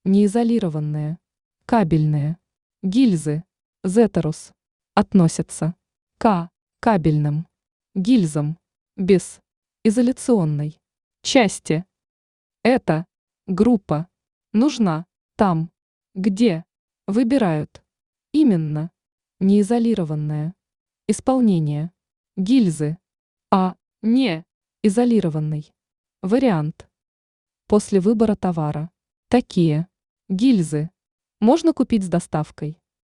неизолированные, кабельные, гильзы, зетерус, относятся к кабельным, гильзам, без изоляционной части. Эта группа нужна там, где выбирают именно неизолированное исполнение гильзы, а не изолированный вариант. После выбора товара такие гильзы можно купить с доставкой.